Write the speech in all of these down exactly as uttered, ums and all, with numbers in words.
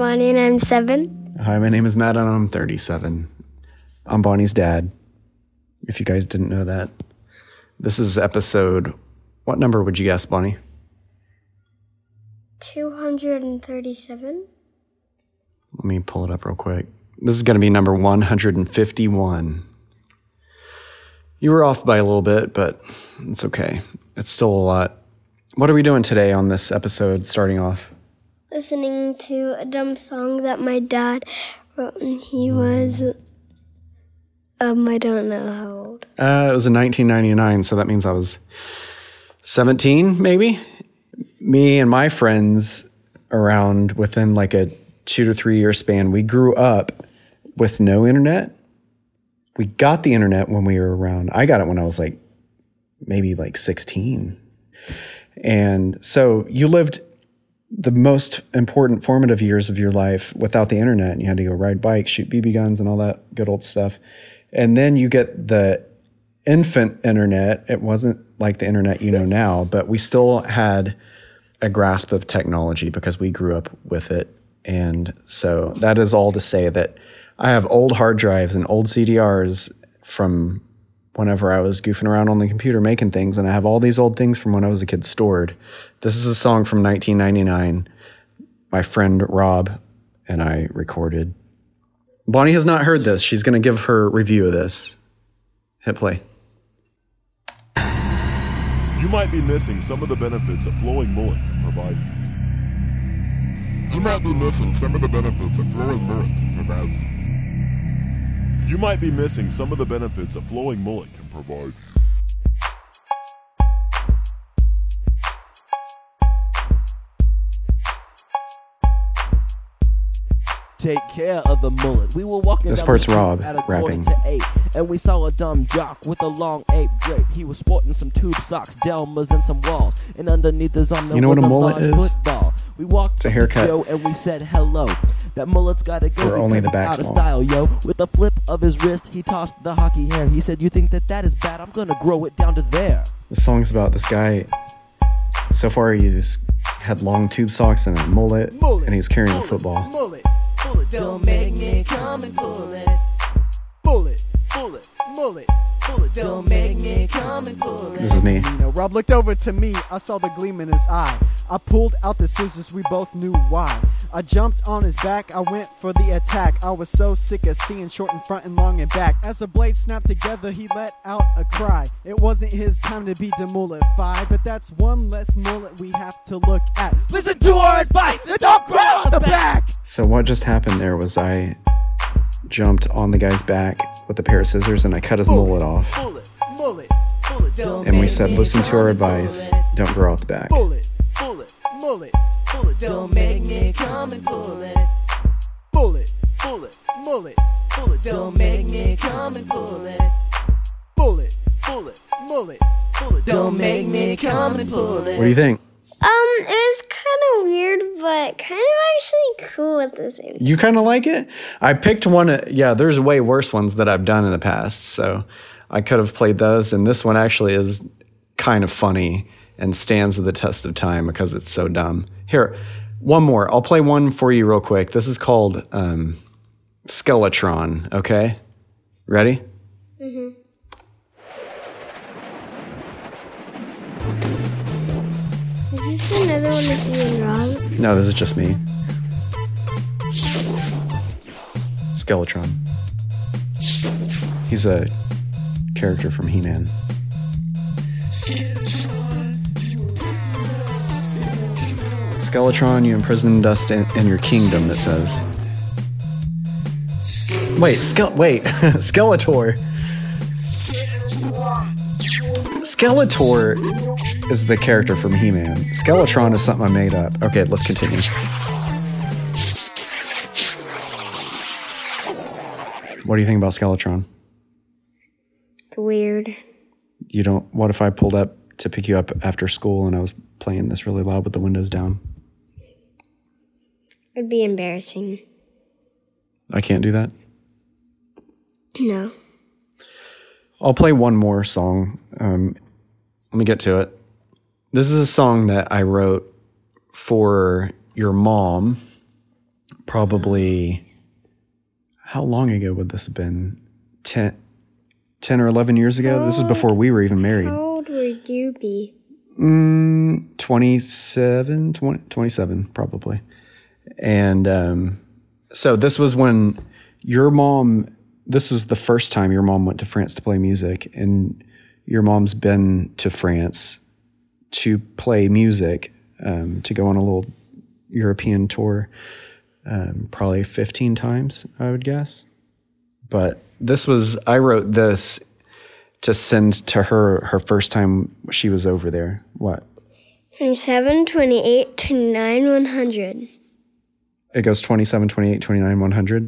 Bonnie and I'm seven. Hi, my name is Matt and I'm thirty-seven. I'm Bonnie's dad, if you guys didn't know that. This is episode, what number would you guess, Bonnie? two hundred thirty-seven. Let me pull it up real quick. This is going to be number one hundred fifty-one. You were off by a little bit, but it's okay. It's still a lot. What are we doing today on this episode, starting off? Listening to a dumb song that my dad wrote when he was, um, I don't know how old. Uh, it was in nineteen ninety-nine, so that means I was seventeen, maybe? Me and my friends around within like a two to three year span, we grew up with no internet. We got the internet when we were around, I got it when I was like, maybe like sixteen. And so you lived the most important formative years of your life without the internet, and you had to go ride bikes, shoot B B guns and all that good old stuff. And then you get the infant internet. It wasn't like the internet you know now, but we still had a grasp of technology because we grew up with it. And so that is all to say that I have old hard drives and old C D Rs from whenever I was goofing around on the computer making things, and I have all these old things from when I was a kid stored. This is a song from nineteen ninety-nine. My friend Rob and I recorded. Bonnie has not heard this. She's going to give her review of this. Hit play. You might be missing some of the benefits a flowing mullet can provide you. You might be missing some of the benefits a flowing mullet can provide you. You might be missing some of the benefits a flowing mullet can provide you. Take care of the mullet. We were walking This down part's the street Rob at a quarter rapping. to eight, and we saw a dumb jock with a long ape drape. He was sporting some tube socks, Delmas, and some walls, and underneath his arm there You know was what a a mullet large is? football. We walked It's a up to haircut. Joe and we said hello. That mullet's gotta go Or only because the it's back's out of long. style, yo. With a flip of his wrist, he tossed the hockey hair. He said, "You think that that is bad? I'm gonna grow it down to there." The song's about this guy. So far, he just had long tube socks and a mullet, Mullet, and he's carrying mullet, a football. Mullet, mullet, don't make me come and pull it. Bullet, bullet, mullet, bullet, don't make me come and pull it. This is me. You know, Rob looked over to me, I saw the gleam in his eye. I pulled out the scissors, we both knew why. I jumped on his back, I went for the attack. I was so sick of seeing short in front and long in back. As the blades snapped together, he let out a cry. It wasn't his time to be demullified, but that's one less mullet we have to look at. Listen to our advice and don't grow out the back! So what just happened there was I jumped on the guy's back with a pair of scissors and I cut his mullet off. Bullet, mullet, bullet, don't And we make said, me listen to come our and pull advice, it. don't grow out the back. Bullet, bullet, mullet, bullet, don't make me come and pull it. Bullet, bullet, mullet, bullet, don't make me come and pull it. Bullet, bullet, mullet, bullet, don't make me come and pull it. What do you think? Um, it was kind of weird, but kind of actually cool at the same time. You kind of like it? I picked one. uh, Yeah, there's way worse ones that I've done in the past, so I could have played those. And this one actually is kind of funny and stands the test of time because it's so dumb. Here, one more. I'll play one for you real quick. This is called um, Skeletron, okay? Ready? Mm-hmm. Is this another one of you and Rob? No, this is just me. Skeletron. He's a character from He-Man. Skeletron, you imprisoned us in, in your kingdom, it says. Wait, Skele- wait, Skeletor. Skeletor is the character from He-Man. Skeletron is something I made up. Okay, let's continue. What do you think about Skeletron? It's weird. You don't. What if I pulled up to pick you up after school and I was playing this really loud with the windows down? It'd be embarrassing. I can't do that. No. I'll play one more song. Um, let me get to it. This is a song that I wrote for your mom probably, how long ago would this have been? ten, ten or eleven years ago? How This is before we were even married. How old would you be? Mm, twenty-seven, twenty, twenty-seven probably. And um, so this was when your mom, this was the first time your mom went to France to play music, and your mom's been to France to play music, um, to go on a little European tour, um, probably fifteen times, I would guess. But this was, I wrote this to send to her her first time she was over there. What? twenty-seven, twenty-eight, twenty-nine, one hundred. It goes twenty-seven, twenty-eight, twenty-nine, one hundred.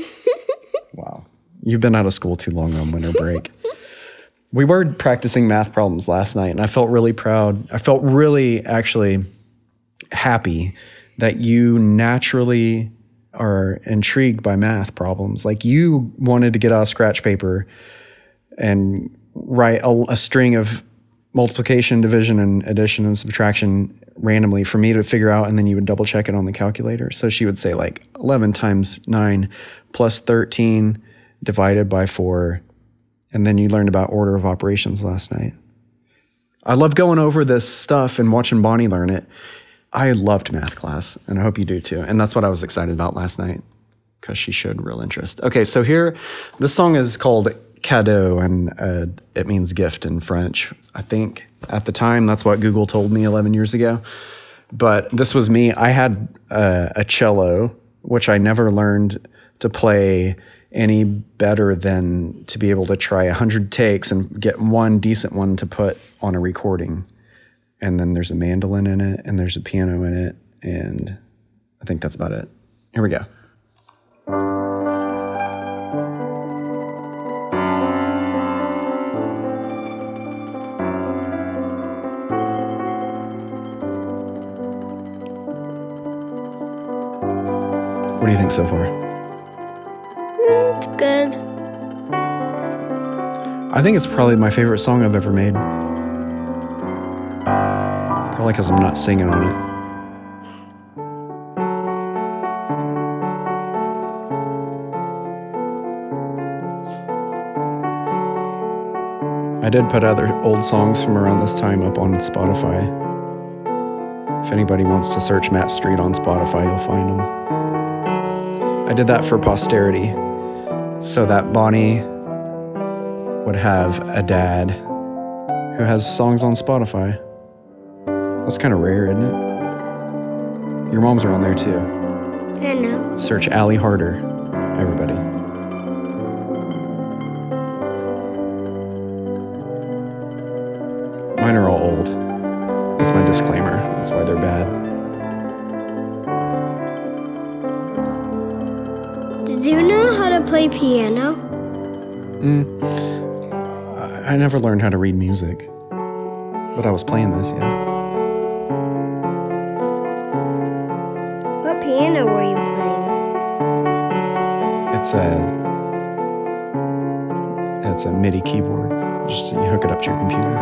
Wow. You've been out of school too long on winter break. We were practicing math problems last night, and I felt really proud. I felt really actually happy that you naturally are intrigued by math problems. Like, you wanted to get out a scratch paper and write a, a string of multiplication, division, and addition and subtraction randomly for me to figure out, and then you would double check it on the calculator. So she would say like eleven times nine plus thirteen divided by four, and then you learned about order of operations last night. I love going over this stuff and watching Bonnie learn it. I loved math class, and I hope you do too. And that's what I was excited about last night, because she showed real interest. Okay, so here, this song is called Cadeau, and uh, it means gift in French. I think at the time that's what Google told me eleven years ago. But this was me. I had uh, a cello, which I never learned to play any better than to be able to try a hundred takes and get one decent one to put on a recording. And then there's a mandolin in it, and there's a piano in it, and I think that's about it. Here we go. What do you think so far? Mm, it's good. I think it's probably my favorite song I've ever made. Probably because I'm not singing on it. I did put other old songs from around this time up on Spotify. If anybody wants to search Matt Street on Spotify, you'll find them. I did that for posterity, so that Bonnie would have a dad who has songs on Spotify. That's kind of rare, isn't it? Your mom's are on there too. I know. Search Allie Harder, everybody. Mine are all old. That's my disclaimer. That's why they're bad. Did you know how to play piano? Mm. I I never learned how to read music, but I was playing this, yeah. What piano were you playing? It's a it's a MIDI keyboard. Just you hook it up to your computer.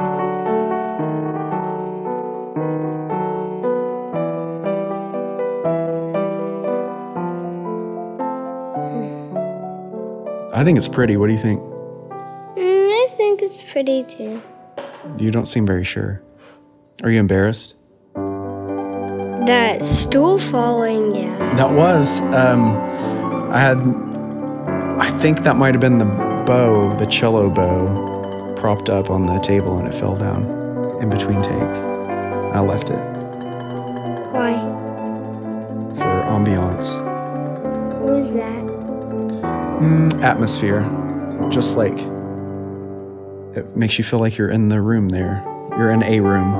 I think it's pretty. What do you think? Mm, I think it's pretty too. You don't seem very sure. Are you embarrassed? That stool falling, yeah. That was. Um, I had. I think that might have been the bow, the cello bow, propped up on the table, and it fell down in between takes. I left it Why? for ambiance. What was that? Mm, atmosphere. Just like it makes you feel like you're in the room there. You're in a room.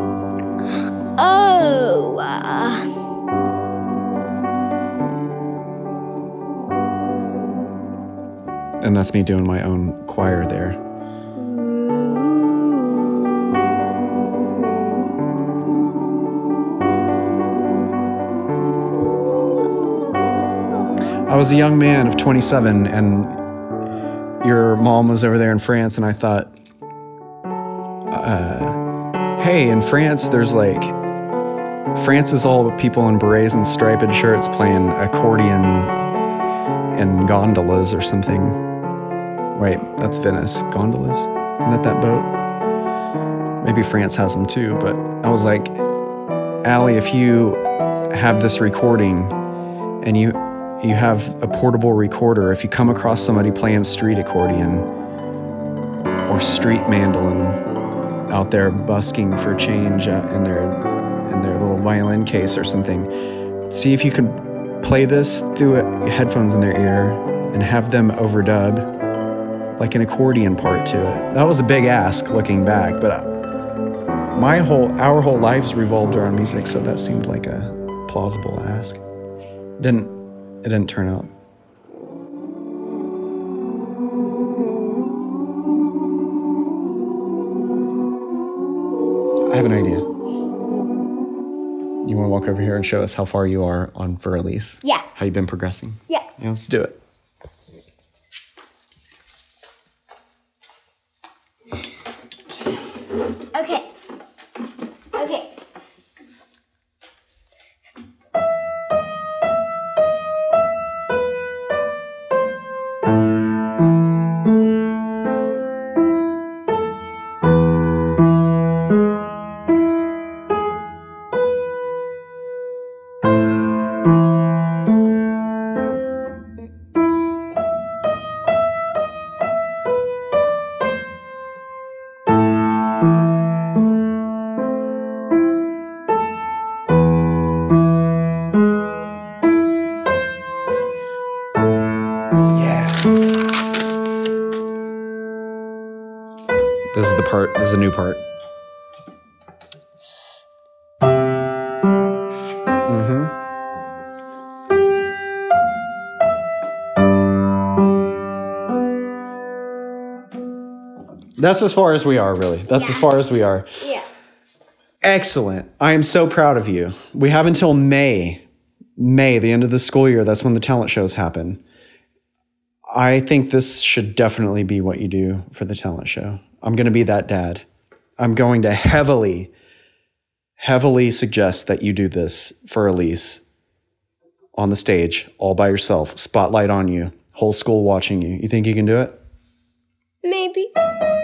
Oh, uh, And that's me doing my own choir there. I was a young man of twenty-seven, and your mom was over there in France, and I thought, uh, hey, in France, there's like France is all people in berets and striped shirts playing accordion in gondolas or something. Wait, that's Venice. Gondolas? Isn't that that boat? Maybe France has them too, but I was like, Allie, if you have this recording and you you have a portable recorder, if you come across somebody playing street accordion or street mandolin out there busking for change uh, in their in their little violin case or something, see if you could play this through a, headphones in their ear and have them overdub like an accordion part to it. That was a big ask looking back, but uh, my whole our whole lives revolved around music, so that seemed like a plausible ask. Didn't it didn't turn out. I have an idea. You want to walk over here and show us how far you are on For Elise? Yeah. How you been progressing? Yeah. Yeah, let's do it. Okay. Okay. This is the part, this is a new part. Mm-hmm. That's as far as we are, really. That's Yeah. as far as we are. Yeah. Excellent. I am so proud of you. We have until May. May, the end of the school year. That's when the talent shows happen. I think this should definitely be what you do for the talent show. I'm going to be that dad. I'm going to heavily, heavily suggest that you do this for Elise on the stage, all by yourself, spotlight on you, whole school watching you. You think you can do it? Maybe.